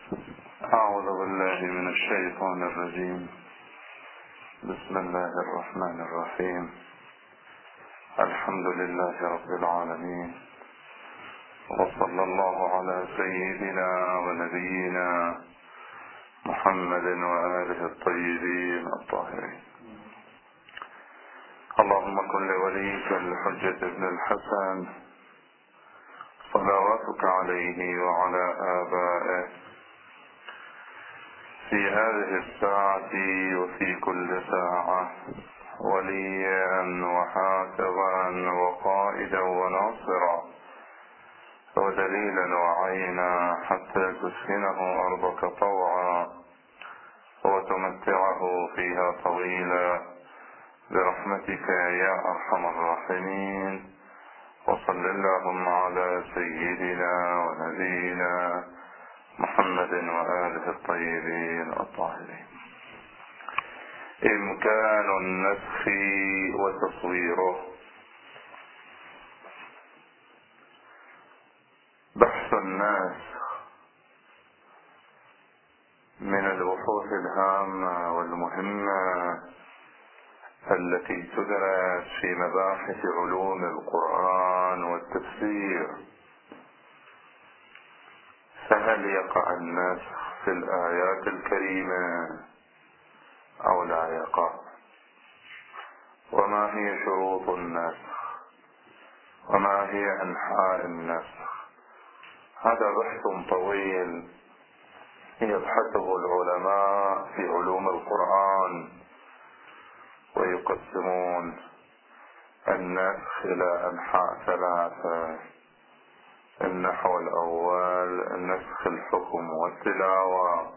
أعوذ بالله من الشيطان الرجيم. بسم الله الرحمن الرحيم. الحمد لله رب العالمين، وصلى الله على سيدنا ونبينا محمد وآله الطيبين الطاهرين. اللهم كن لوليك الحجة ابن الحسن صلواتك عليه وعلى آبائه في هذه الساعة وفي كل ساعة وليا وحافظا وقائدا وناصرا ودليلا وعينا حتى تسكنه أرضك طوعا وتمتعه فيها طويلا برحمتك يا أرحم الراحمين. وصل اللهم على سيدنا ونبينا محمد وآله الطيبين الطاهرين. إمكان النسخ وتصويره. بحث النسخ من البحوث الهامة والمهمة التي تدرس في مباحث علوم القرآن والتفسير. فهل يقع النسخ في الآيات الكريمة أو لا يقع؟ وما هي شروط النسخ؟ وما هي أنحاء النسخ؟ هذا بحث طويل يبحثه العلماء في علوم القرآن، ويقسمون النسخ إلى أنحاء ثلاثة. النحو الأول نسخ الحكم والتلاوة،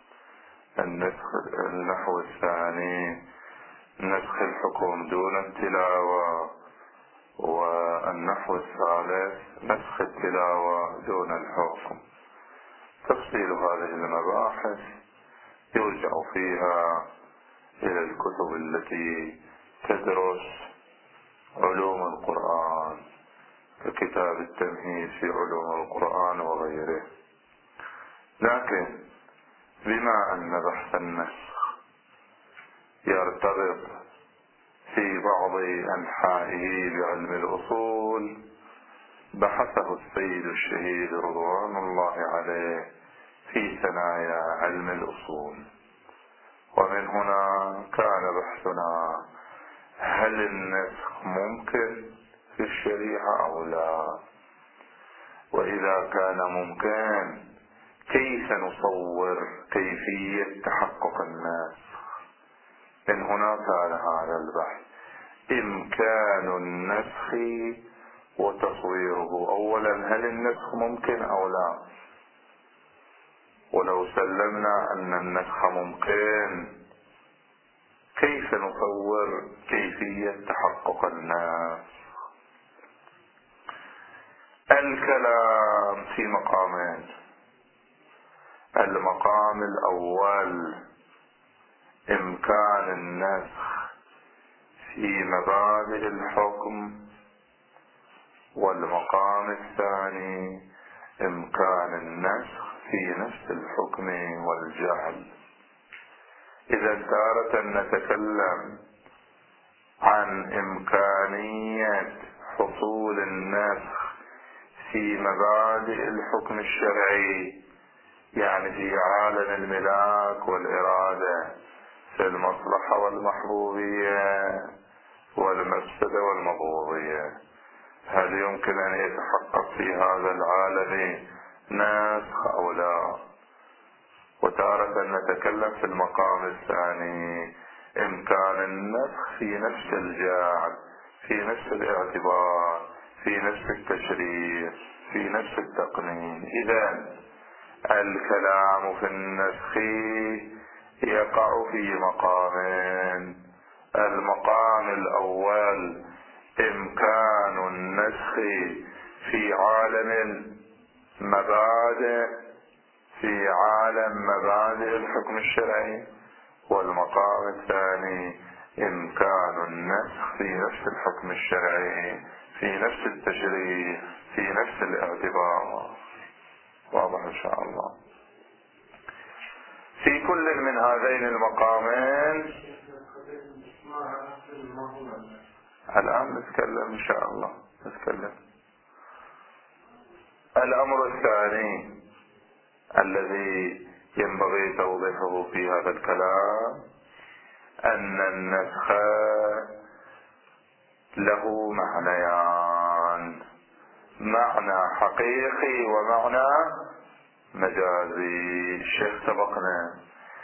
النحو الثاني نسخ الحكم دون التلاوة، والنحو الثالث نسخ التلاوة دون الحكم. تفصيل هذه المباحث يرجع فيها إلى الكتب التي تدرس علوم القرآن ككتاب التمهيد في علوم القرآن وغيره. لكن بما أن بحث النسخ يرتبط في بعض أنحائه بعلم الأصول، بحثه السيد الشهيد رضوان الله عليه في ثنايا علم الأصول. ومن هنا كان بحثنا: هل النسخ ممكن في الشريعة أو لا؟ وإذا كان ممكن كيف نصور كيفية تحقق النسخ؟ من هنا كان هذا البحث: إمكان النسخ وتصويره. أولا، هل النسخ ممكن أو لا؟ ولو سلمنا أن النسخ ممكن، كيف نصور كيفية تحقق النسخ؟ الكلام في مقامين. المقام الأول إمكان النسخ في مبادئ الحكم، والمقام الثاني إمكان النسخ في نفس الحكم والجعل. إذا تارة نتكلم عن إمكانية حصول النسخ في مبادئ الحكم الشرعي، يعني في عالم الملاك والإرادة، في المصلحة والمحبوبية والمفسدة والمضروبية، هل يمكن أن يتحقق في هذا العالم نسخ أو لا؟ وتارة نتكلم في المقام الثاني إمكان النسخ في نفس الجعل، في نفس الاعتبار، في نفس التشريع، في نفس التقنين. إذن الكلام في النسخ يقع في مقامين. المقام الأول إمكان النسخ في عالم المبادئ، في عالم مبادئ الحكم الشرعي، والمقام الثاني إمكان النسخ في نفس الحكم الشرعي، في نفس التشريع، في نفس الاعتبار. واضح إن شاء الله. في كل من هذين المقامين. الآن نتكلم إن شاء الله. نتكلم. الأمر الثاني الذي ينبغي توضيحه في هذا الكلام أن النسخ له معنيان: معنى حقيقي ومعنى مجازي. الشيخ سبقنا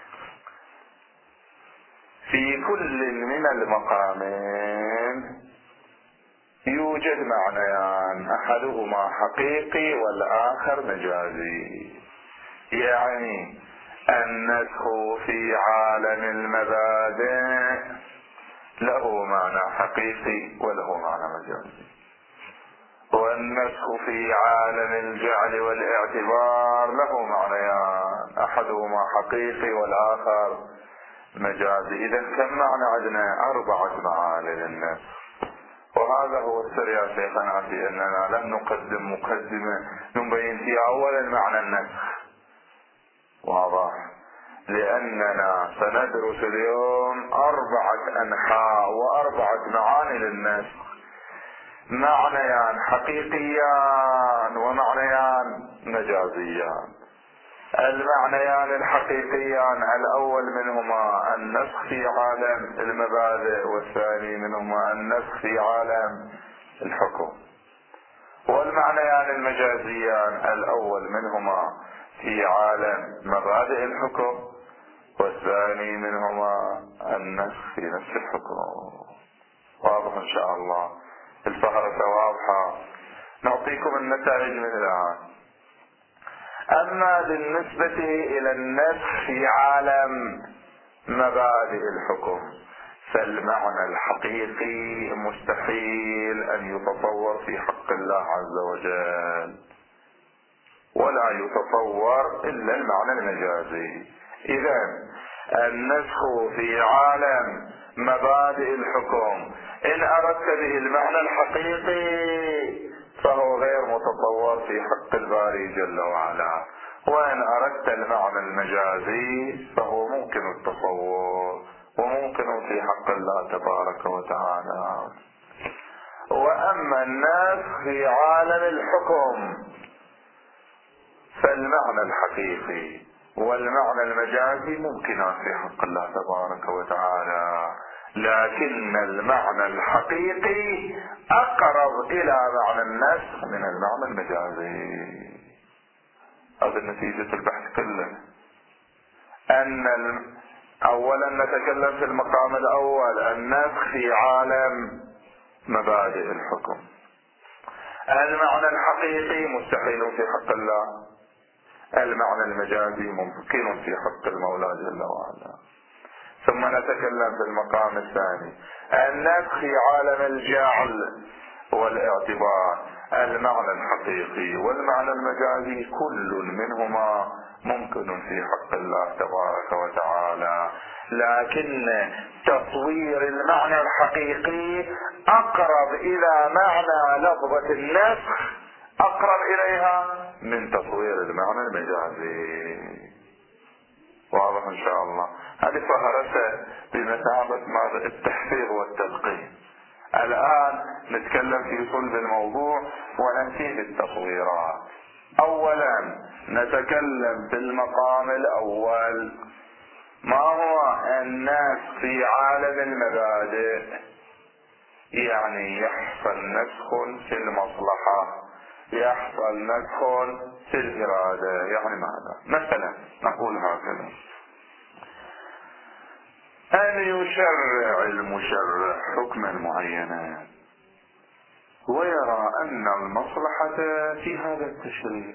في كل من المقامين يوجد معنيان، أحدهما حقيقي والآخر مجازي. يعني النسخ في عالم المبادئ له معنى حقيقي وله معنى مجازي، والنسخ في عالم الجعل والاعتبار له معنيان، أحدهما حقيقي والآخر مجازي. إذا كم معنى عندنا؟ 4 معاني للنسخ. وهذا هو السر يا شيخنا في أننا لم نقدم مقدمة نبين فيها أولا معنى النسخ، واضح؟ لأننا سندرس اليوم 4 أنحاء و4 معاني للنسخ: معنيان حقيقيان ومعنيان مجازيان. المعنيان الحقيقيان الأول منهما النسخ في عالم المبادئ، والثاني منهما النسخ في عالم الحكم. والمعنيان المجازيان الأول منهما في عالم مبادئ الحكم، والثاني منهما النسخ في نفس الحكم. واضح إن شاء الله؟ الفهرسة واضحة. نعطيكم النتائج من الآن. أما بالنسبة إلى النسخ في عالم مبادئ الحكم فالمعنى الحقيقي مستحيل أن يتصور في حق الله عز وجل، ولا يتصور إلا المعنى المجازي. إذن النسخ في عالم مبادئ الحكم إن أردت به المعنى الحقيقي فهو غير متصور في حق الباري جل وعلا، وإن أردت المعنى المجازي فهو ممكن التصور وممكن في حق الله تبارك وتعالى. وأما النسخ في عالم الحكم فالمعنى الحقيقي والمعنى المجازي ممكنان في حق الله تبارك وتعالى، لكن المعنى الحقيقي أقرب إلى معنى النسخ من المعنى المجازي. هذا نتيجة البحث كله. أولا نتكلم في المقام الأول: النسخ في عالم مبادئ الحكم. المعنى الحقيقي مستحيل في حق الله، المعنى المجازي ممكن في حق المولى جل وعلا. ثم نتكلم في المقام الثاني: النسخ في عالم الجعل والاعتبار. المعنى الحقيقي والمعنى المجازي كل منهما ممكن في حق الله تبارك وتعالى، لكن تصوير المعنى الحقيقي أقرب إلى معنى لفظة النسخ، أقرب إليها من تصوير المعنى المجازي. واضح إن شاء الله؟ هذه فهرسة بمثابة التحفيظ والتدقيق. الآن نتكلم في صلب الموضوع ونأتي بالتصويرات. أولا نتكلم في المقام الأول: ما هو النسخ في عالم المبادئ؟ يعني يحصل نسخ في المصلحة، يحصل نسخ في الإرادة. يعني ماذا؟ مثلا نقول هكذا: أن يشرع المشرع حكما معينا ويرى أن المصلحة في هذا التشريع،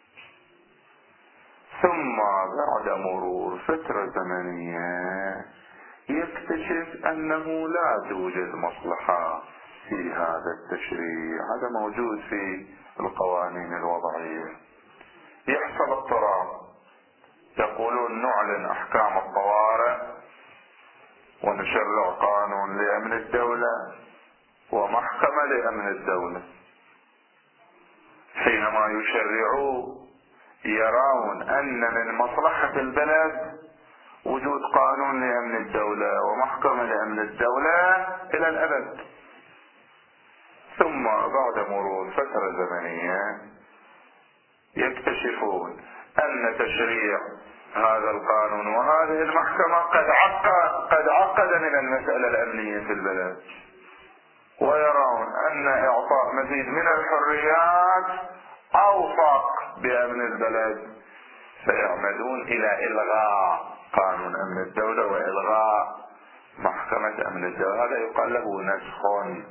ثم بعد مرور فترة زمنية يكتشف أنه لا توجد مصلحة في هذا التشريع. هذا موجود في القوانين الوضعية. يحصل اضطراب، يقولون نعلن أحكام الطوارئ ونشرع قانون لأمن الدولة ومحكمة لأمن الدولة. حينما يشرعوا يرون أن من مصلحة البلد وجود قانون لأمن الدولة ومحكمة لأمن الدولة إلى الأبد. ثم بعد مرور فترة زمنية يكتشفون أن تشريع هذا القانون وهذه المحكمة قد عقد من المسألة الأمنية في البلد، ويرون أن إعطاء مزيد من الحريات أوفق بأمن البلد، فيعمدون إلى إلغاء قانون أمن الدولة وإلغاء محكمة أمن الدولة. هذا يقال له نسخ.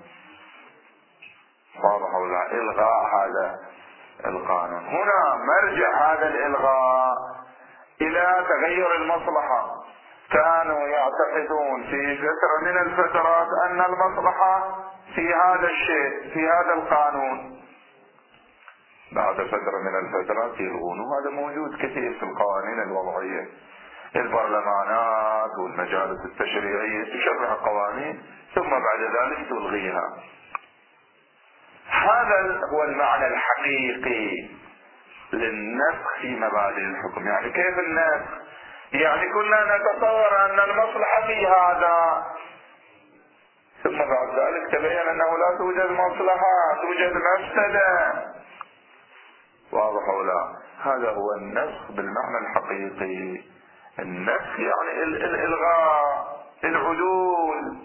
واضح ولا؟ إلغاء هذا القانون. هنا مرجع هذا الإلغاء إلى تغير المصلحة. كانوا يعتقدون في فترة من الفترات أن المصلحة في هذا الشيء، في هذا القانون. بعد فترة من الفترات يلغونه. هذا موجود كثير في القوانين الوضعية. البرلمانات والمجالس التشريعية تشرع قوانين ثم بعد ذلك تلغيها. هذا هو المعنى الحقيقي للنسخ في مبادئ الحكم. يعني كيف النسخ؟ يعني كنا نتصور أن المصلحة في هذا، ثم بعد ذلك تبين أنه لا توجد مصلحة، توجد مفسدة. واضح ولا؟ هذا هو النسخ بالمعنى الحقيقي. النسخ يعني الإلغاء، العدول.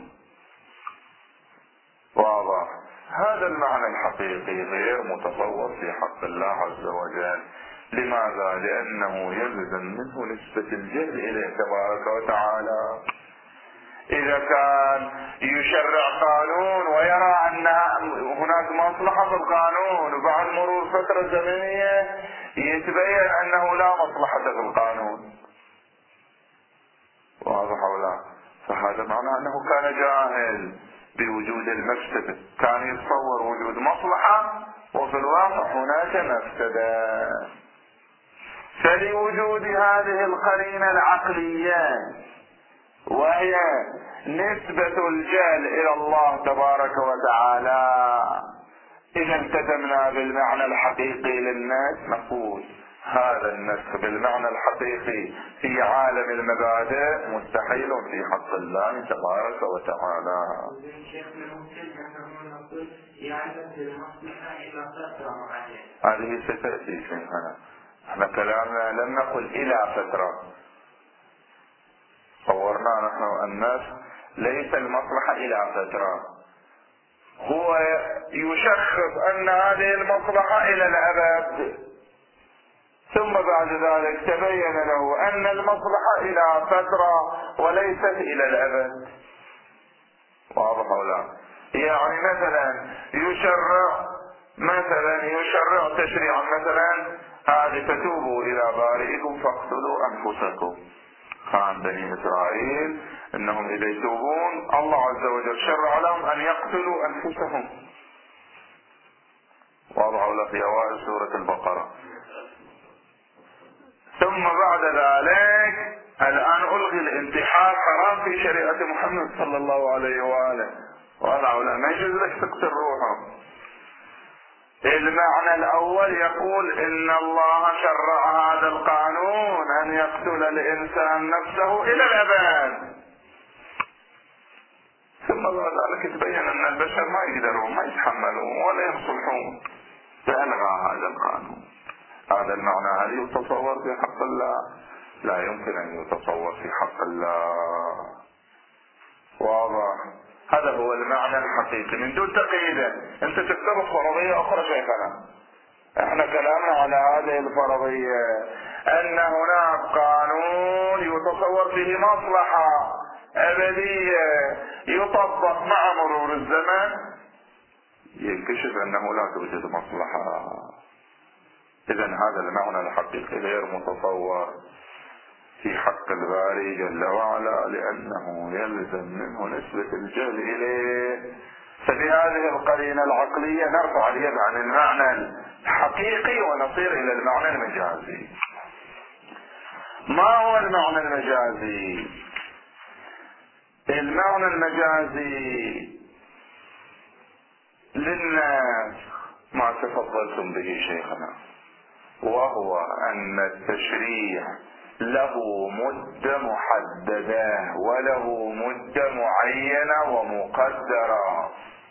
واضح؟ هذا المعنى الحقيقي غير متصور في حق الله عز وجل. لماذا؟ لأنه يلزم منه نسبة الجهل إليه تبارك وتعالى. إذا كان يشرع قانون ويرى أن هناك مصلحة في القانون، وبعد مرور فترة زمنية يتبين أنه لا مصلحة في القانون. واضح ولا؟ فهذا معناه أنه كان جاهل بوجود المفسدة، كان يتصور وجود مصلحة وفي الواقع هناك مفسدة. فلوجود هذه القرينة العقلية وهي نسبة الجهل إلى الله تبارك وتعالى، إذا التزمنا بالمعنى الحقيقي للناس نقول هذا النسخ بالمعنى الحقيقي في عالم المبادئ مستحيل في حق الله تبارك وتعالى. هذه ستأتي شيخنا. احنا كلامنا لم نقل إلى فترة. صورنا نحن الناس ليس المصلحة إلى فترة، هو يشخص أن هذه المصلحة إلى الأبد، ثم بعد ذلك تبين له أن المصلحة إلى فترة وليست إلى الأبد. واضح ولا؟ يعني مثلا يشرع تشريعا مثلا هذه فتوبوا إلى بارئكم فاقتلوا أنفسكم. كان بني إسرائيل إنهم إذا يتوبون الله عز وجل شرع لهم أن يقتلوا أنفسهم. واضح ولا؟ في أوائل سورة البقرة. ثم بعد ذلك الآن ألغي الانتحار حرام في شريعة محمد صلى الله عليه وآله. واضح ولا؟ ما يجوز لك تقتل روحه. المعنى الأول يقول إن الله شرع هذا القانون أن يقتل الإنسان نفسه إلى الأبد، ثم بعد ذلك تبين أن البشر ما يقدرون ما يتحملون ولا يصلحون، فألغى هذا القانون. هذا المعنى هل يتصور في حق الله؟ لا يمكن أن يتصور في حق الله. واضح؟ هذا هو المعنى الحقيقي من دون تقييد. انت تفترض فرضية اخرى شيخنا. احنا كلامنا على هذه الفرضية ان هناك قانون يتصور فيه مصلحة ابدية يطبق مع مرور الزمن، ينكشف انه لا توجد مصلحة. اذا هذا المعنى الحقيقي غير متصور في حق الباري جل وعلا، لأنه يلزم منه نسبة الجهل إليه. فبهذه القرينة العقلية نرفع اليد عن المعنى الحقيقي ونصير إلى المعنى المجازي. ما هو المعنى المجازي؟ المعنى المجازي للناس ما تفضلتم به شيخنا، وهو أن التشريع له مدة محددة وله مدة معينة ومقدرة.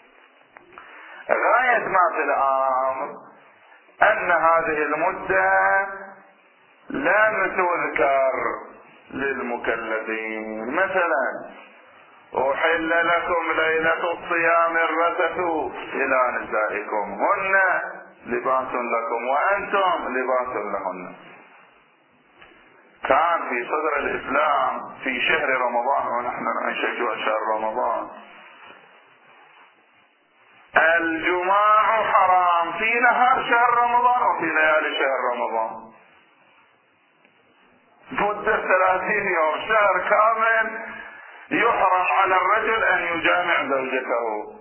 غاية ما في الأمر أن هذه المدة لم تذكر للمكلفين. مثلا أحل لكم ليلة الصيام الرفث إلى نسائكم هن لباس لكم وأنتم لباس لهن. كان في صدر الإسلام في شهر رمضان ونحن نعيش شهر رمضان الجماع حرام في نهار شهر رمضان وفي ليالي شهر رمضان، مدة 30 يوم شهر كامل يحرم على الرجل أن يجامع زوجته.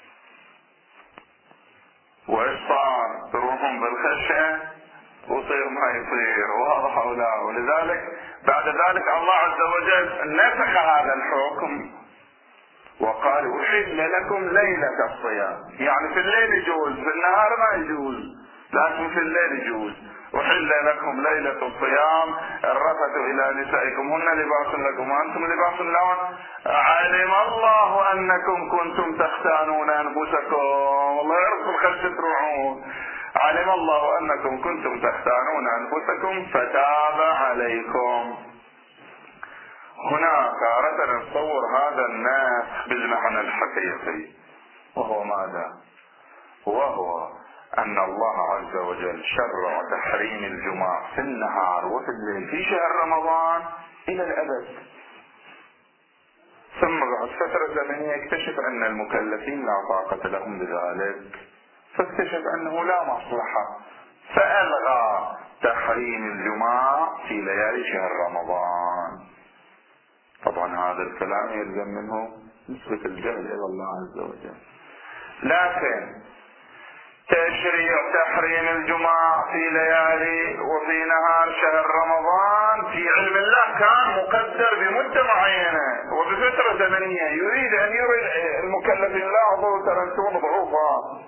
وإيش صار؟ تروحون بالخشة وصير ما يصير، واضح أو لا؟ ولذلك بعد ذلك الله عز وجل نسخ هذا الحكم وقال أحل لكم ليلة الصيام، يعني في الليل يجوز، في النهار ما يجوز، لكن في الليل يجوز. أحل لكم ليلة الصيام الرفث إلى نسائكم هن لباس لكم وأنتم لباس لهن علم الله أنكم كنتم تختانون أنفسكم. الله يرسل خشة تروحون. علم الله أنكم كنتم تختانون أنفسكم فتاب عليكم. هنا تارة نتصور هذا الناس بالمعنى الحقيقي، وهو ماذا؟ وهو أن الله عز وجل شرع تحريم الجماع في النهار وفي الليل في شهر رمضان إلى الأبد، ثم بعد فترة زمنية اكتشف أن المكلفين لا طاقة لهم بذلك، فاكتشف أنه لا مصلحة فألغى تحريم الجماع في ليالي شهر رمضان. طبعا هذا الكلام يلزم منه نسبة الجهل إلى الله عز وجل، لكن تشريع تحريم الجماع في ليالي وفي نهار شهر رمضان في علم الله كان مقدر بمدة معينة وبفترة زمنية. يريد أن يري المكلفين لاحظوا ترى أنتم ضعوفا،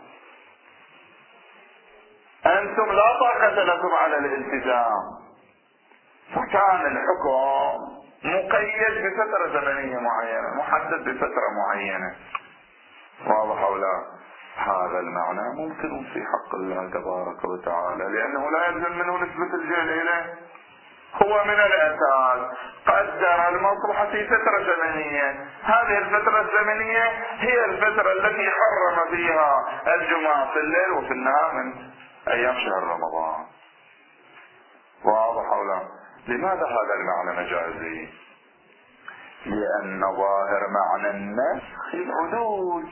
أنتم لا طاقة لكم على الالتزام، فكان الحكم مقيد بفترة زمنية معينة، محدد بفترة معينة، واضح أو لا؟ هذا المعنى ممكن في حق الله تبارك وتعالى، لأنه لا يلزم منه نسبة الجهل إليه. هو من الأساس قدر المصلحة في فترة زمنية، هذه الفترة الزمنية هي الفترة التي حرم فيها الجماع في الليل وفي النهار من أيام شهر رمضان، واضح أو لا؟ لماذا هذا المعنى مجازي؟ لأن ظاهر معنى النسخ العدول.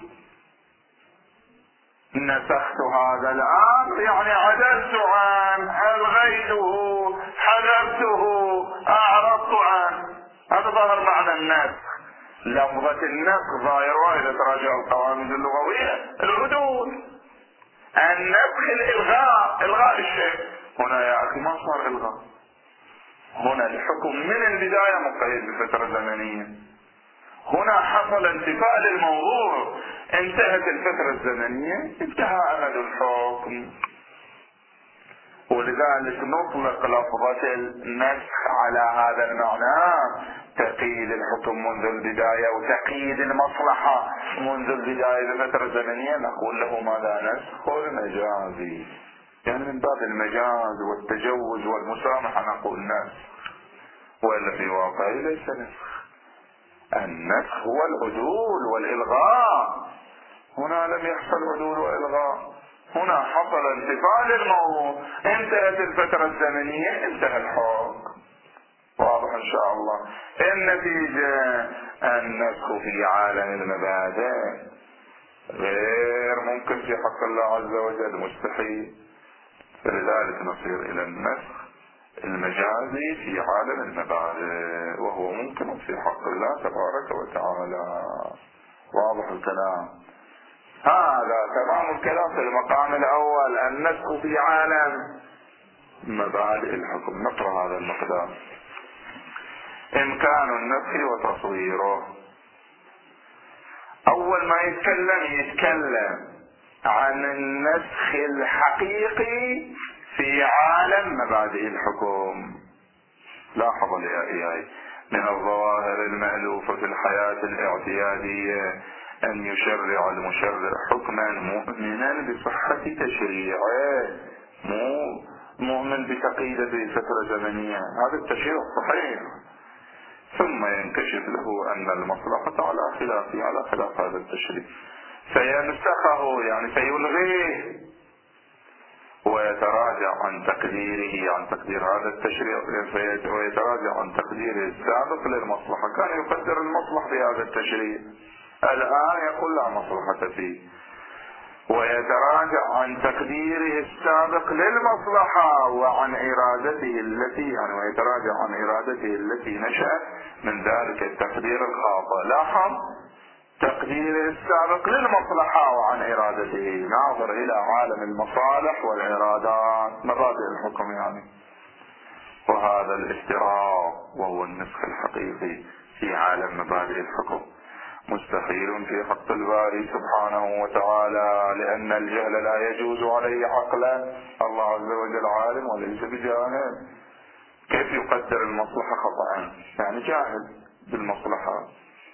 نسخت هذا الأمر يعني عدلت عنه، ألغيته، حذفته، أعرضت عنه، هذا ظاهر معنى النسخ. لفظة النسخ ظاهرها إذا تراجع القواميس اللغوية العدول، النسخ الإلغاء، إلغاء الشيء. هنا يا أخي ما صار إلغاء، هنا الحكم من البداية مقيد بفترة زمنية، هنا حصل انتفاء للموضوع، انتهت الفترة الزمنية انتهى أمد الحكم. ولذلك نطلق لفظة النسخ على هذا المعنى، تقييد الحكم منذ البداية وتقييد المصلحة منذ البداية بفترة زمنية، نقول له ماذا؟ نسخ مجازي، يعني من باب المجاز والتجوز والمسامحة نقول نسخ، وإلا في واقعه ليس نسخ. النسخ هو العدول والإلغاء، هنا لم يحصل عدول وإلغاء، هنا حصل انتفاء للموضوع، انتهت الفترة الزمنية، انتهى الحكم، واضح إن شاء الله. النتيجة النسخ في عالم المبادئ غير ممكن في حق الله عز وجل، مستحيل، فلذلك نصير إلى النسخ المجازي في عالم المبادئ وهو ممكن في حق الله تبارك وتعالى، واضح الكلام. هذا تمام الكلام في المقام الأول، النسخ في عالم مبادئ الحكم. نقرأ هذا المقدار: إمكان النسخ وتصويره. أول ما يتكلم عن النسخ الحقيقي في عالم مبادئ الحكم، لاحظ اليائي من الظواهر المألوفة في الحياة الاعتيادية أن يشرع المشرع حكما مؤمنا بصحة تشريعه، مو مؤمن بتقييده بفترة زمنية، هذا التشريع صحيح، ثم ينكشف له أن المصلحة على خلاف هذا التشريع فينسخه، يعني فيلغيه ويتراجع عن تقديره، عن تقدير هذا التشريع، ويتراجع عن تقديره السابق للمصلحة. كان يقدر المصلحة بهذا التشريع، الآن يقول لا مصلحة فيه، ويتراجع عن تقديره السابق للمصلحة وعن إرادته ويتراجع عن إرادته التي نشأت من ذلك التقدير الخاطئ. لاحظ تقديره السابق للمصلحة وعن إرادته، ناظر إلى عالم المصالح والإرادات، مبادئ الحكم يعني. وهذا الافتراء وهو النسخ الحقيقي في عالم مبادئ الحكم مستحيل في حق الباري سبحانه وتعالى، لأن الجهل لا يجوز عليه عقلا، الله عز وجل عالم وليس بجاهل. كيف يقدر المصلحة خطأ؟ يعني جاهل بالمصلحة.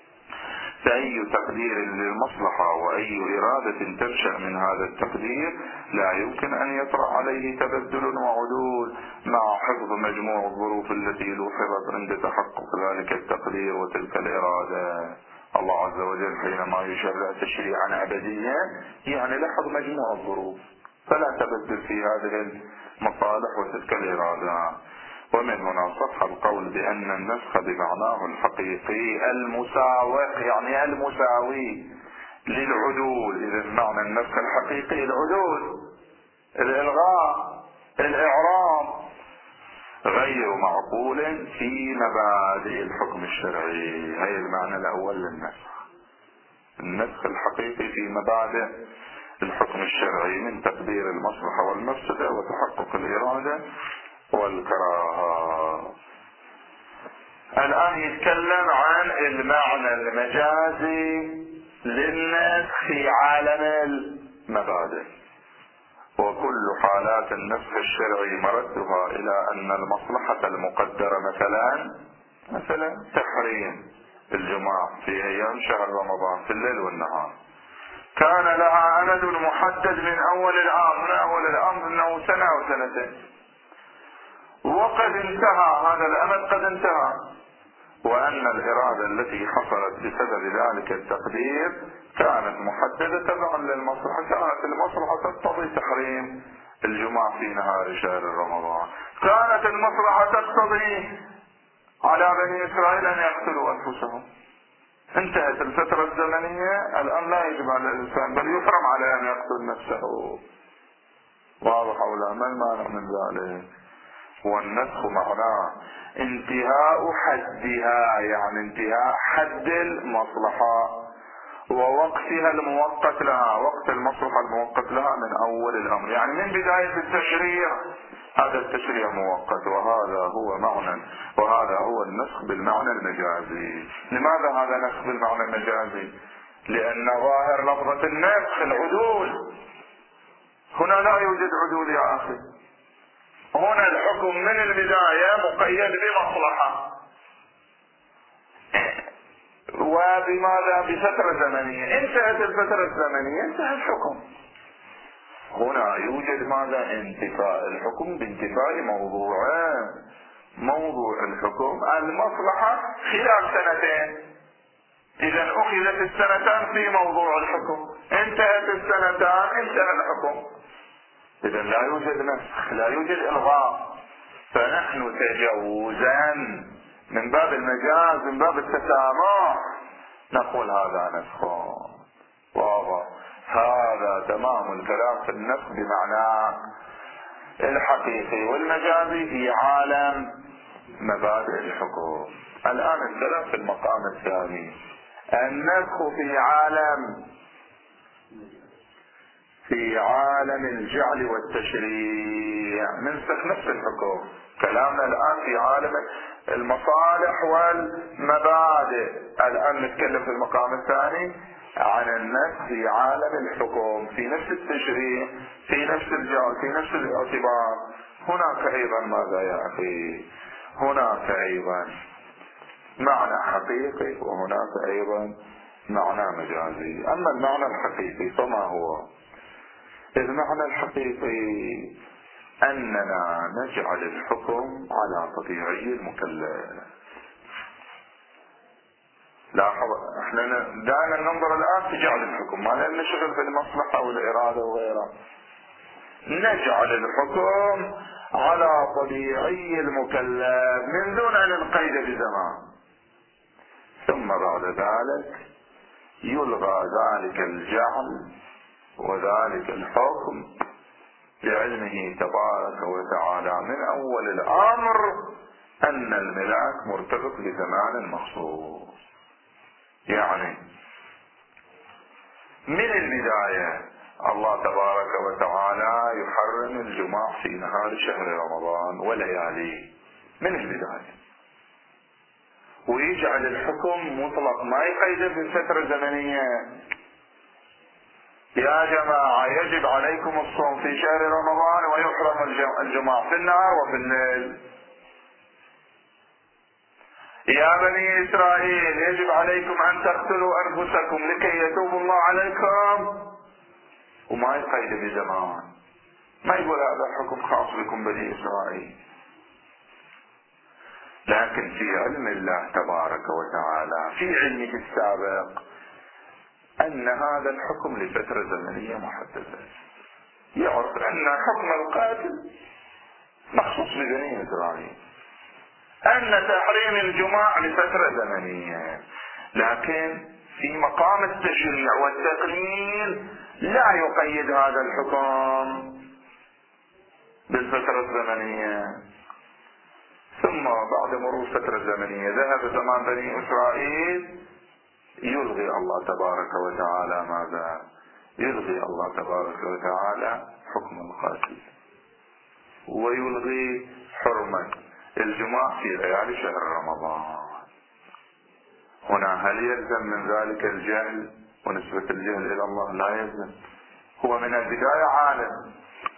فأي تقدير للمصلحة وأي إرادة تنشأ من هذا التقدير لا يمكن أن يطرأ عليه تبدل وعدول مع حفظ مجموع الظروف التي لوحظت عند تحقق ذلك التقدير وتلك الإرادة. الله عز وجل حينما يشرع تشريعا أبديا يعني لاحظ مجموع الظروف، فلا تبدل في هذه المصالح وتلك الإرادة. ومن هنا صح القول بأن النسخ بمعناه الحقيقي المساوق، يعني المساوي للعدول. إذا معنى النسخ الحقيقي العدول، الإلغاء، الإعراب، غير معقول في مبادئ الحكم الشرعي. هي المعنى الأول للنسخ. النسخ الحقيقي في مبادئ الحكم الشرعي من تقدير المصلحة والمفسدة وتحقق الإرادة والكراهة. الآن يتكلم عن المعنى المجازي للنسخ في عالم المبادئ. وكل حالات النسخ الشرعي مردها إلى أن المصلحة المقدرة مثلا تحريم الجماع في أيام شهر رمضان في الليل والنهار، كان لها أمد محدد من أول الأمر أنه سنة أو سنتين، وقد انتهى هذا الأمد، قد انتهى، وأن الإرادة التي حصلت بسبب ذلك التقدير كانت محددة تبعا للمصلحة. كانت المصلحة تقتضي تحريم الجماع في نهار شهر رمضان، كانت المصلحة تقتضي على بني إسرائيل أن يقتلوا أنفسهم. انتهت الفترة الزمنية، الآن لا يجب على الإنسان بل يحرم عليه أن يقتل نفسه. واضح ولا؟ ما المانع من ذلك؟ والنسخ معناه انتهاء حدها، يعني انتهاء حد المصلحة ووقتها المؤقت لها، وقت المصلحة المؤقت لها من أول الأمر، يعني من بداية التشريع هذا التشريع مؤقت. وهذا هو النسخ بالمعنى المجازي. لماذا هذا نسخ بالمعنى المجازي؟ لأن ظاهر لفظة النسخ العدول، هنا لا يوجد عدول يا أخي، هنا الحكم من البداية مقيد بمصلحة، وبماذا؟ بفترة زمنية، انتهت الفترة الزمنية انتهى الحكم. هنا يوجد ماذا؟ انتفاء الحكم بانتفاء موضوع الحكم المصلحة خلال سنتين. إذا أخذت السنتان في موضوع الحكم، انتهت السنتان انتهى الحكم. إذا لا يوجد نسخ، لا يوجد إلغاء. فنحن تجاوزا من باب المجاز، من باب التسامح، نقول هذا نسخ. واضح؟ هذا تمام الكلام في النسخ بمعنى الحقيقي والمجازي في عالم مبادئ الحكم. الآن الكلام في المقام الثاني، النسخ في عالم الجعل والتشريع. ننسخ نفس الحكم. كلامنا الآن في عالم المصالح والمبادئ، الآن نتكلم في المقام الثاني عن النسخ في عالم الحكم، في نفس التشريع، في نفس الجعل، في نفس الاعتبار. هناك أيضا ماذا يا أخي؟ هناك أيضا معنى حقيقي وهناك أيضا معنى مجازي. أما المعنى الحقيقي فما هو؟ المعنى الحقيقي أننا نجعل الحكم على طبيعي المكلف. لاحظ، احنا دائما ننظر الآن في جعل الحكم، ما لنا نشغل في المصلحة والإرادة وغيرها. نجعل الحكم على طبيعي المكلف من دون أن نقيد بزمان، ثم بعد ذلك يلغى ذلك الجعل وذلك الحكم بعلمه تبارك وتعالى من أول الأمر أن الملاك مرتبط بزمان مخصوص. يعني من البداية الله تبارك وتعالى يحرم الجماع في نهار شهر رمضان ولياليه من البداية، ويجعل الحكم مطلق ما يقيد بالفترة زمنية. يا جماعة يجب عليكم الصوم في شهر رمضان ويحرم الجماع في النهار وفي الليل. يا بني إسرائيل يجب عليكم أن تقتلوا أنفسكم لكي يتوب الله عليكم، وما يقيد بزمان، ما يقول هذا الحكم خاص بكم بني إسرائيل. لكن في علم الله تبارك وتعالى في علمه السابق أن هذا الحكم لفترة زمنية محددة. يعرف أن حكم القاتل مخصوص ببني إسرائيل، أن تحريم الجماع لفترة زمنية، لكن في مقام التشريع والتقنين لا يقيد هذا الحكم بالفترة الزمنية. ثم بعد مرور فترة زمنية ذهب زمان بني إسرائيل، يلغي الله تبارك وتعالى ماذا؟ يلغي الله تبارك وتعالى حكم القاتل، ويلغي حرمة الجماع في ليالي شهر رمضان. هنا هل يلزم من ذلك الجهل ونسبة الجهل إلى الله؟ لا يلزم، هو من البداية عالم.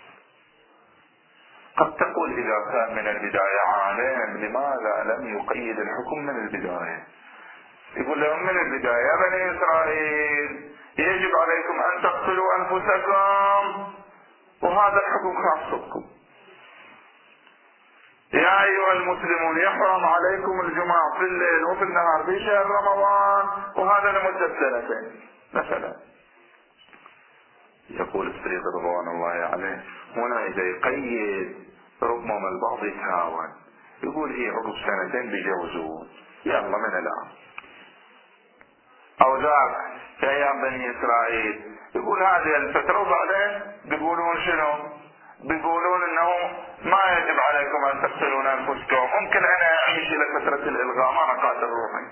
قد تقول إذا كان من البداية عالم لماذا لم يقيد الحكم من البداية؟ يقول لهم من البداية يا بني إسرائيل يجب عليكم أن تقتلوا أنفسكم وهذا الحكم خاص بكم. يا أيها المسلمون يحرم عليكم الجماع في الليل وفي النهار في شهر رمضان وهذا لمدة سنتين مثلا. يقول السيد رضوان الله عليه هنا إذا يقيد ربما البعض يتهاون يقول هي عقب سنتين بيجوزون يلا من الآن، أو ذاك في أيام بني إسرائيل يقول هذه الفترة وبعدين بيقولون شنو؟ بيقولون انه ما يجب عليكم ان تقتلون انفسكم، ممكن انا اعيش الى فترة الالغاء ما اقاتل روحي.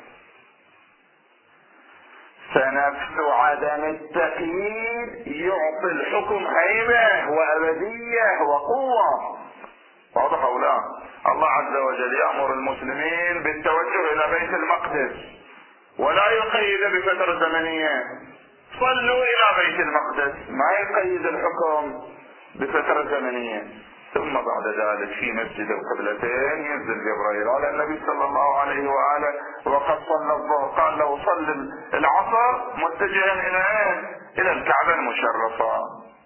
فنفس عدم التقييد يعطي الحكم هيبة وابدية وقوة. واضح او لا؟ الله عز وجل يأمر المسلمين بالتوجه الى بيت المقدس ولا يقيد بفترة زمنية، صلوا الى بيت المقدس، ما يقيد الحكم بفترة زمنية. ثم بعد ذلك في مسجد القبلتين ينزل جبرائيل على النبي صلى الله عليه وآله وقد صلى الظهر قال له صل العصر متجها إلى الكعبة المشرفة.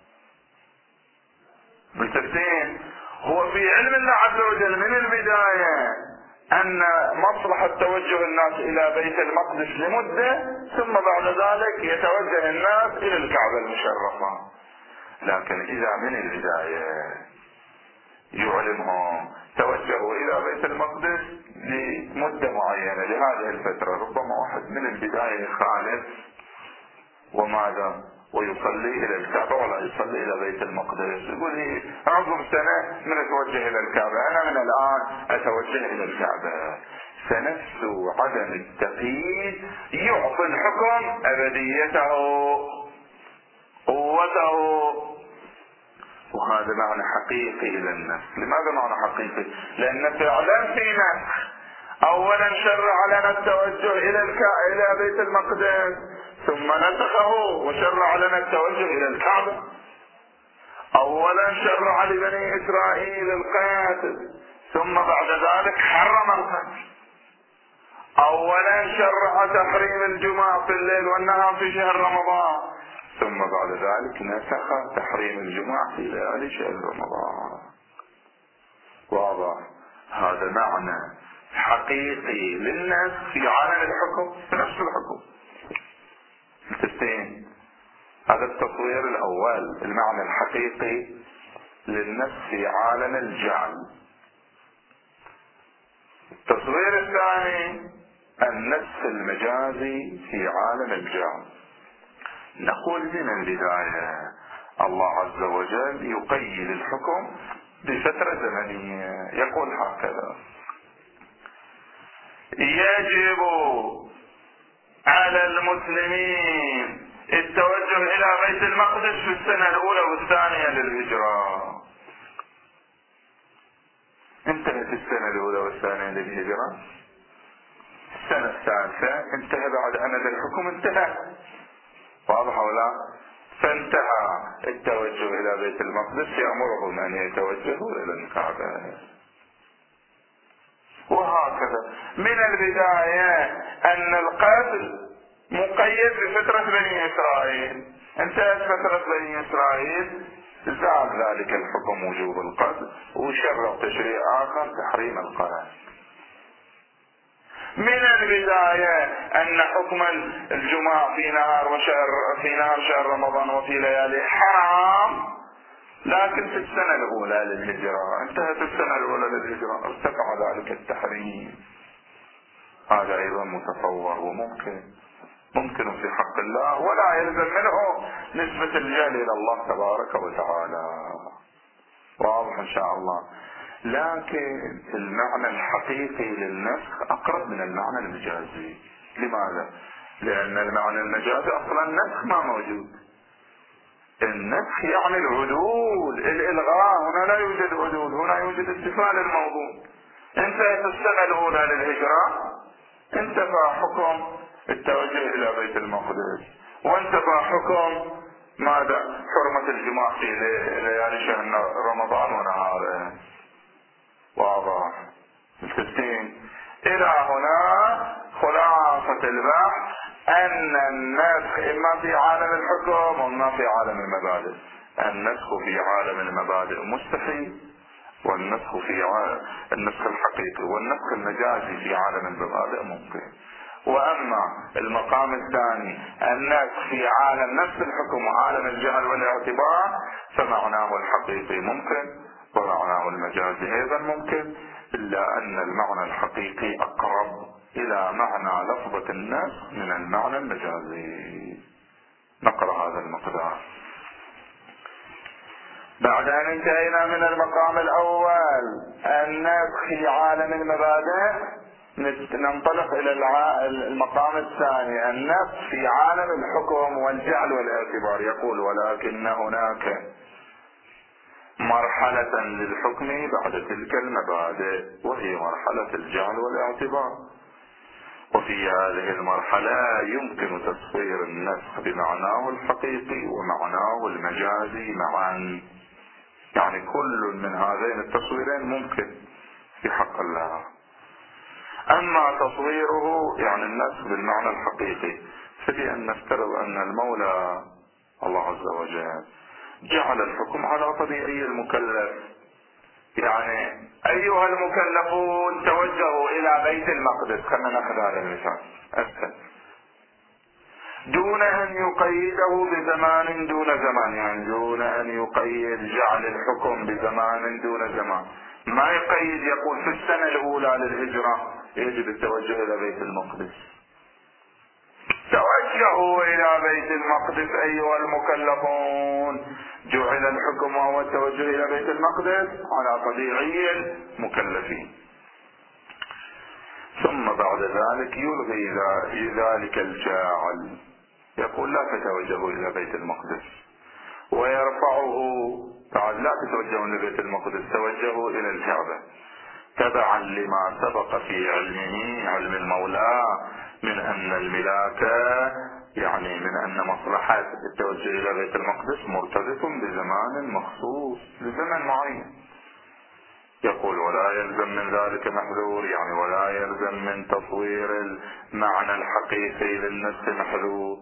بالترتيب هو في علم الله عز وجل من البداية أن مصلحة توجه الناس إلى بيت المقدس لمدة، ثم بعد ذلك يتوجه الناس إلى الكعبة المشرفة. لكن إذا من البداية يعلمهم توجهوا إلى بيت المقدس لمدة معينة لهذه الفترة، ربما واحد من البداية يخالف وماذا ويصلي إلى الكعبة ولا يصلي إلى بيت المقدس، يقول لي عقب سنة من أتوجه إلى الكعبة، أنا من الآن أتوجه إلى الكعبة. فنفس عدم التقييد يعطي الحكم أبديته قوته، وهذا معنى حقيقي للنسخ. لماذا معنى حقيقي؟ لأن فعلا في نسخ. أولا شرع لنا التوجه إلى بيت المقدس، ثم نسخه وشرع لنا التوجه إلى الكعبة. أولا شرع لبني إسرائيل القتل، ثم بعد ذلك حرم الخمر. اولا شرع تحريم الجماع في الليل والنهار في شهر رمضان، ثم بعد ذلك نسخ تحريم الجماع في ليالي شهر رمضان. واضح؟ هذا معنى حقيقي للنسخ في عالم الحكم، في نفس الحكم. التسليم، هذا التصوير الاول، المعنى الحقيقي للنسخ في عالم الجعل. التصوير الثاني النسخ المجازي في عالم الجعل. نقول من البداية الله عز وجل يقيد الحكم بفترة زمنية، يقول هكذا: يجب على المسلمين التوجه الى بيت المقدس في السنة الاولى والثانية للهجرة. انتهت السنة الاولى والثانية للهجرة، السنة الثالثة انتهى بعد امد الحكم، انتهى. واضح ولا؟ فانتهى التوجه الى بيت المقدس، يأمرهم ان يتوجهوا الى الكعبة. وهكذا من البداية ان القتل مقيد بفترة بني اسرائيل، انتهت فترة بني اسرائيل زال ذلك الحكم وجوب القتل، وشرع تشريع اخر تحريم القتل. من البداية ان حكم الجماع في نهار شهر رمضان وفي ليالي حرام، لكن في السنة الاولى للهجرة، انتهت السنة الاولى للهجرة ارتفع ذلك التحريم. هذا ايضا متصور وممكن في حق الله، ولا يلزم منه نسبة الجهل الى الله تبارك وتعالى. واضح ان شاء الله. لكن المعنى الحقيقي للنسخ اقرب من المعنى المجازي. لماذا؟ لان المعنى المجازي اصلا النسخ ما موجود. النسخ يعني العدول، الالغاء. هنا لا يوجد عدول، هنا يوجد استفعال الموضوع. انتهت السنة الاولى للهجرة، انتفى حكم التوجه الى بيت المقدس، وانتفى حكم ماذا؟ حرمة الجماع في ليالي شهر رمضان ونهاره. واضح؟ التسليم. الى هنا خلاصة البحث ان النسخ اما في عالم الحكم واما في عالم المبادئ. النسخ في عالم المبادئ مستحيل، والنسخ النسخ الحقيقي والنسخ المجازي في عالم المبادئ ممكن. واما المقام الثاني النسخ في عالم نفس الحكم وعالم الجهل والاعتبار، فمعناه الحقيقي ممكن ومعناه المجازي ايضا ممكن، الا ان المعنى الحقيقي اقرب الى معنى لفظة النسخ من المعنى المجازي. نقرأ هذا المقدار. بعد ان انتهينا من المقام الاول النسخ في عالم المبادئ، ننطلق الى المقام الثاني النسخ في عالم الحكم والجعل والاعتبار. يقول: ولكن هناك مرحلة للحكم بعد تلك المبادئ، وهي مرحلة الجعل والاعتبار. وفي هذه المرحلة يمكن تصوير النسخ بمعناه الحقيقي ومعناه المجازي معا، يعني كل من هذين التصويرين ممكن في حق الله. اما تصويره يعني النسخ بالمعنى الحقيقي، فبأن نفترض ان المولى الله عز وجل جعل الحكم على طبيعي المكلف، يعني ايها المكلفون توجهوا الى بيت المقدس، خلينا ناخذ هذا المثال اسهل، دون ان يقيده بزمان دون زمان، يعني دون ان يقيد جعل الحكم بزمان دون زمان، ما يقيد يقول في السنة الاولى للهجرة يجب التوجه الى بيت المقدس. توجهوا الى بيت المقدس ايها المكلفون، جعل الحكم وهو التوجه الى بيت المقدس على طبيعي المكلفين. ثم بعد ذلك يلغي ذلك الجاعل، يقول لا تتوجهوا الى بيت المقدس، ويرفعه بعد لا تتوجهوا الى بيت المقدس، توجهوا الى الكعبة، تبعا لما سبق في علمه علم المولى من ان الملاكة، يعني من ان مصلحة التوجه الى بيت المقدس مرتبط بزمان مخصوص، بزمن معين. يقول ولا يلزم من ذلك محذور، يعني ولا يلزم من تصوير المعنى الحقيقي للنص محذور.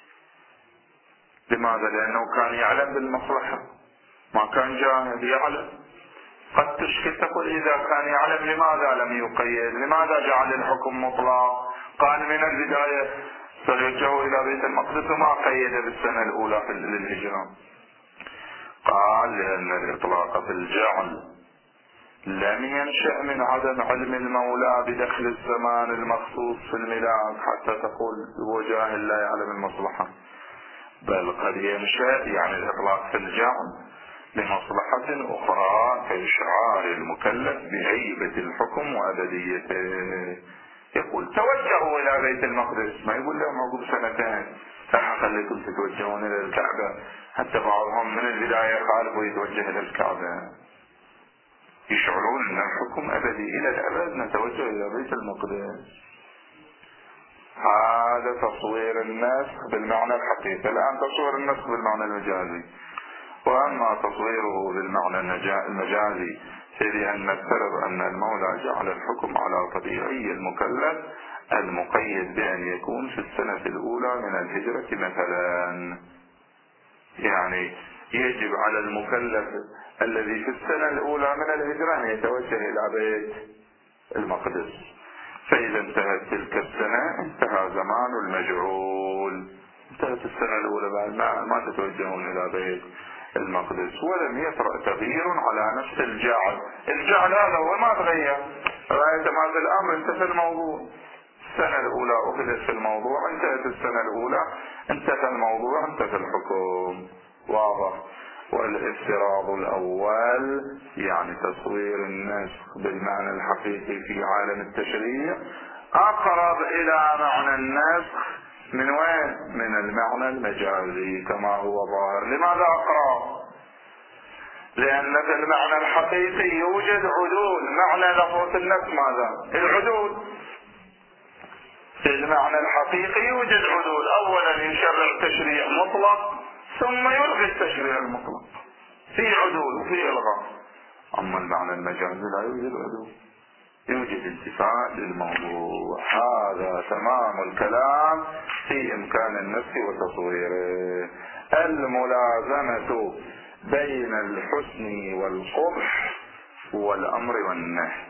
لماذا؟ لأنه كان يعلم بالمصلحة، ما كان جاهل يعلم. قد تشكل تقول إذا كان يعلم لماذا لم يقيد؟ لماذا جعل الحكم مطلق؟ قال من البداية سيوجه إلى بيت المقدس وما قيد بالسنة الأولى للهجرة. قال لأن الإطلاق في الجعل لم ينشأ من عدم علم المولى بدخل الزمان المخصوص في الميلاد حتى تقول هو جاهل لا يعلم المصلحة، بل قد ينشأ يعني الإطلاق في الجعل لمصلحة أخرى كإشعار المكلف بهيبة الحكم وأبديته. يقول توجهوا إلى بيت المقدس، ما يقول لهم عقب سنتين خليكم تتوجهون إلى الكعبة، حتى بعضهم من البداية خالفوا يتوجه إلى الكعبة، يشعرون أن الحكم أبدي إلى الأبد، نتوجه إلى بيت المقدس. هذا تصوير النسخ بالمعنى الحقيقي. الآن تصوير النسخ بالمعنى المجازي. وأما تصويره بالمعنى المجازي فلأن نفترض أن المولى جعل الحكم على طبيعي المكلف المقيد بأن يكون في السنة الأولى من الهجرة مثلا، يعني يجب على المكلف الذي في السنة الأولى من الهجرة أن يتوجه إلى بيت المقدس، فإذا انتهت تلك السنة انتهى زمان المجعول، انتهت السنة الأولى بعد ما تتوجهون إلى بيت المقدس، ولم يطرأ تغيير على نفس الجعل. الجعل هذا هو ما تغير، رأيت ما في الأمر انتهى الموضوع. السنة الأولى أخذت في الموضوع، انتهت السنة الأولى انتهى الموضوع، انتهى الحكم. واضح. والافتراض الأول يعني تصوير النسخ بالمعنى الحقيقي في عالم التشريع أقرب إلى معنى النسخ من وين؟ من المعنى المجازي كما هو ظاهر. لماذا أقرب؟ لأن في المعنى الحقيقي يوجد عدول. معنى لفظة النسخ ماذا؟ العدول. في المعنى الحقيقي يوجد عدول، أولا يشرع تشريع مطلق ثم يلغي التشريع المطلق، في عدول وفي إلغاء. أما المعنى المجازي لا يوجد عدول، يوجد انتفاء للموضوع. هذا تمام الكلام في إمكان النسخ وتصويره. الملازمة بين الحسن والقبح والأمر والنهي.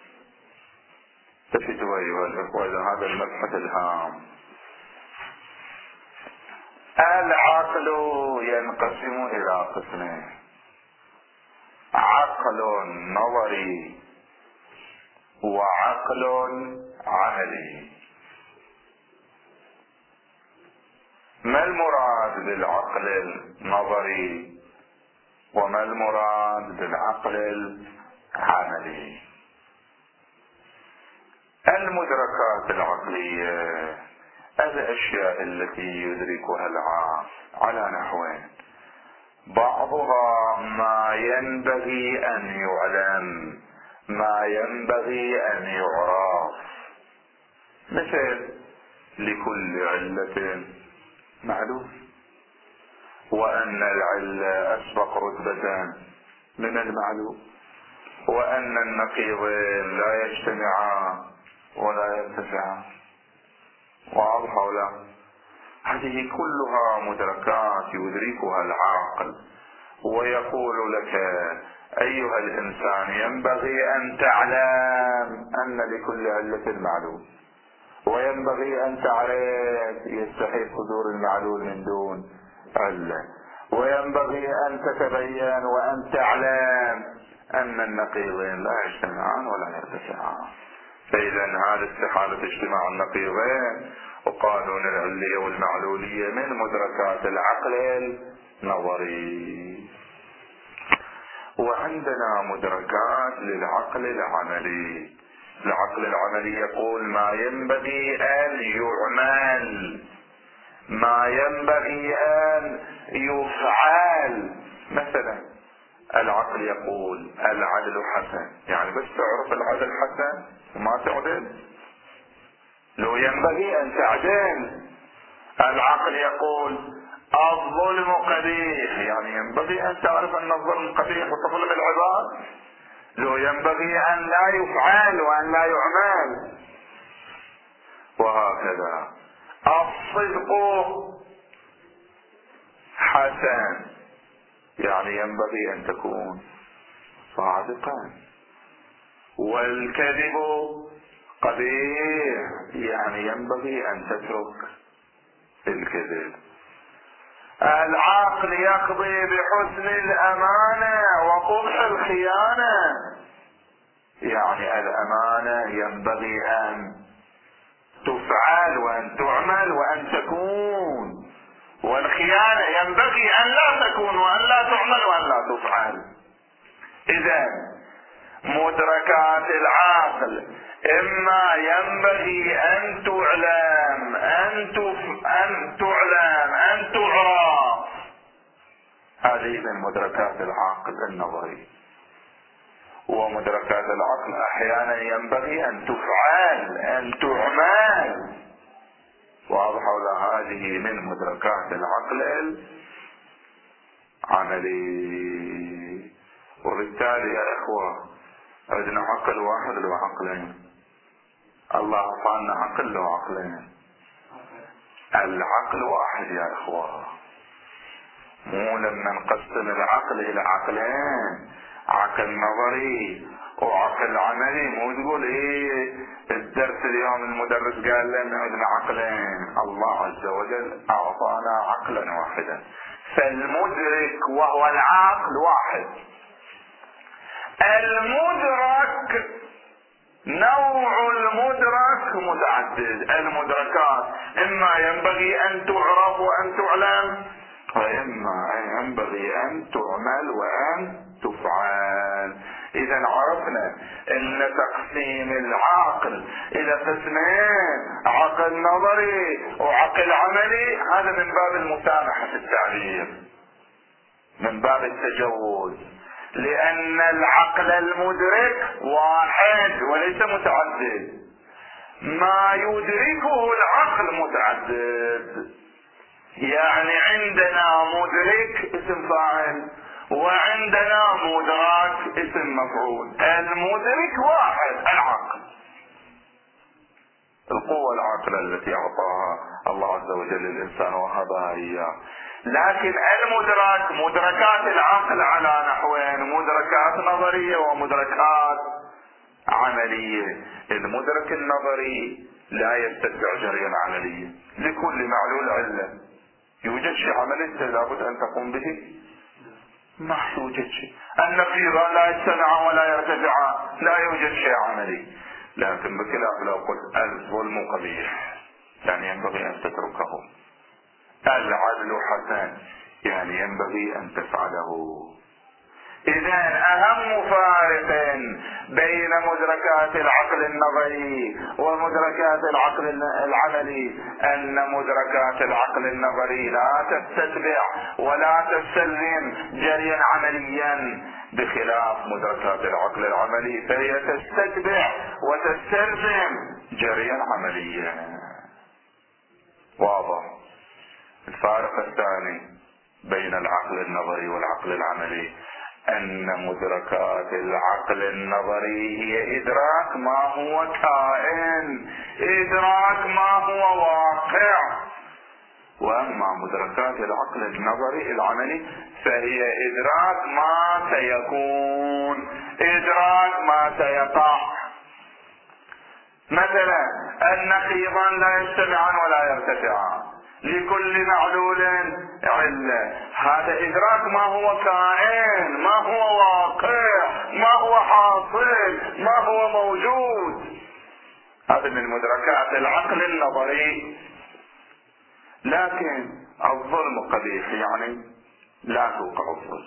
تفتوا أيها الأخوة إلى هذا المبحث الهام. العقل ينقسم إلى قسمين: عقل نظري وعقل عملي. ما المراد بالعقل النظري وما المراد بالعقل العملي؟ المدركات العقلية الأشياء التي يدركها العقل على نحوين: بعضها ما ينبغي أن يعلم، ما ينبغي أن يعرف، مثل لكل علة معلوم، وأن العلة أسبق رتبة من المعلوم، وأن النقيضين لا يجتمعان ولا يرتفعان. واضح ولا؟ هذه كلها مدركات يدركها العاقل، ويقول لك أيها الإنسان ينبغي أن تعلم أن لكل علة معلول، وينبغي أن تعرف يستحيل صدور المعلول من دون علة، وينبغي أن تتبين وأن تعلم أن النقيضين لا يجتمعان ولا يرتفعان. فإذا هذا استحالة اجتماع النقيضين وقانون العلية والمعلولية من مدركات العقل النظري. وعندنا مدركات للعقل العملي. العقل العملي يقول ما ينبغي أن يعمل، ما ينبغي أن يفعل. مثلا العقل يقول العدل حسن، يعني بس تعرف العدل حسن وما تعدل، لو ينبغي أن تعدل. العقل يقول الظلم قبيح، يعني ينبغي أن تعرف أن الظلم قبيح وتظلم العباد. لو ينبغي أن لا يفعل وأن لا يعمل. وهكذا الصدق حسن، يعني ينبغي أن تكون صادقا. والكذب قبيح، يعني ينبغي أن تترك الكذب. العقل يقضي بحسن الأمانة وقبح الخيانة، يعني الأمانة ينبغي أن تفعل وأن تعمل وأن تكون، والخيانة ينبغي أن لا تكون وأن لا تعمل وأن لا تفعل. إذن مدركات العقل إما ينبغي أن تعلم أن تعرف، هذه من مدركات العقل النظري. ومدركات العقل أحيانا ينبغي أن تفعل أن تعمل، واضح؟ ولا هذه من مدركات العقل العملي. وبالتالي يا إخوة عندنا عقل واحد له عقلين، الله أعطانا عقل له عقلين. العقل واحد يا إخوة، مو لما نقسم العقل إلى عقلين، عقل نظري وعقل عملي، مو تقول ايه الدرس اليوم المدرس قال لنا عندنا عقلين. الله عز وجل أعطانا عقلا واحدا، فالمدرك وهو العقل واحد. المدرك نوع المدرك متعدد. المدركات إما ينبغي أن تعرف وأن تعلم، وإما ينبغي أن تعمل وأن تفعل. إذا عرفنا أن تقسيم العقل إلى قسمين، عقل نظري وعقل عملي، هذا من باب المسامحة في التعبير، من باب التجوز، لأن العقل المدرك واحد وليس متعدد. ما يدركه العقل متعدد، يعني عندنا مدرك اسم فاعل وعندنا مدرك اسم مفعول. المدرك واحد العقل، القوة العاقلة التي أعطاها الله عز وجل للإنسان وهبها إياه. لكن المدرك مدركات العقل على نحوين، مدركات نظرية ومدركات عملية. المدرك النظري لا يتبع جريا عملية، لكل معلول علة. يوجد شيء عملي لابد أن تقوم به؟ ما يوجد شيء. النقيضان لا يجتمعان ولا يرتفعان، لا يوجد شيء عملي. لكن بخلاف لو قلت الظلم قبيح، يعني ينبغي أن تتركه. العدل حسن، يعني ينبغي أن تفعله. إذن أهم فارق بين مدركات العقل النظري ومدركات العقل العملي أن مدركات العقل النظري لا تتبع ولا تستلزم جريا عمليا، بخلاف مدركات العقل العملي فهي تستتبع وتستلزم جريا عمليا. واضح؟ الفارق الثاني بين العقل النظري والعقل العملي أن مدركات العقل النظري هي إدراك ما هو كائن، إدراك ما هو واقع. وأما مدركات العقل النظري العملي فهي إدراك ما سيكون، إدراك ما سيقع. مثلا النقيضان لا يجتمعان ولا يرتفعان، لكل معلول علة. هذا إدراك ما هو كائن، ما هو واقع، ما هو حاصل، ما هو موجود. هذا من مدركات العقل النظري. لكن الظلم قبيح، يعني لا توقع الظلم.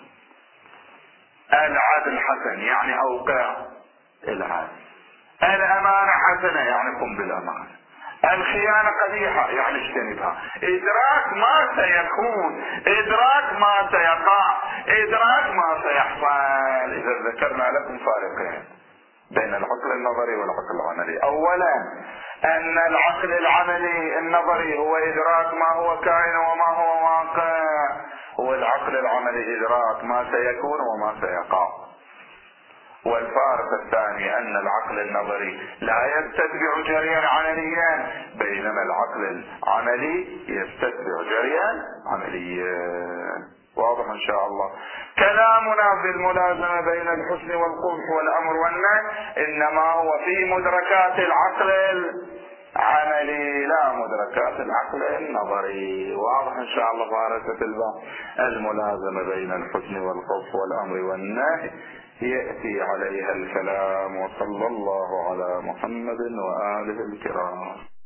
العدل حسن، يعني أوقع العدل. الأمانة حسنة، يعني قم بالأمانة. الخيانة قبيحة، يعني اجتنبها. إدراك ما سيكون، إدراك ما سيقع، إدراك ما سيحصل. إذا ذكرنا لكم فارقين بين العقل النظري والعقل العملي. أولا أن العقل العملي النظري هو إدراك ما هو كائن وما هو واقع، والعقل العملي إدراك ما سيكون وما سيقع. والفارق الثاني أن العقل النظري لا يستتبع جريا عمليا، بينما العقل العملي يستتبع جريا عمليا. واضح إن شاء الله. كلامنا في الملازمة بين الحسن والقبح والأمر والنهي إنما هو في مدركات العقل العملي لا مدركات العقل النظري. واضح إن شاء الله فارقة الباب. الملازمة بين الحسن والقبح والأمر والنهي يأتي عليها الكلام. وصلى الله على محمد وآله الكرام.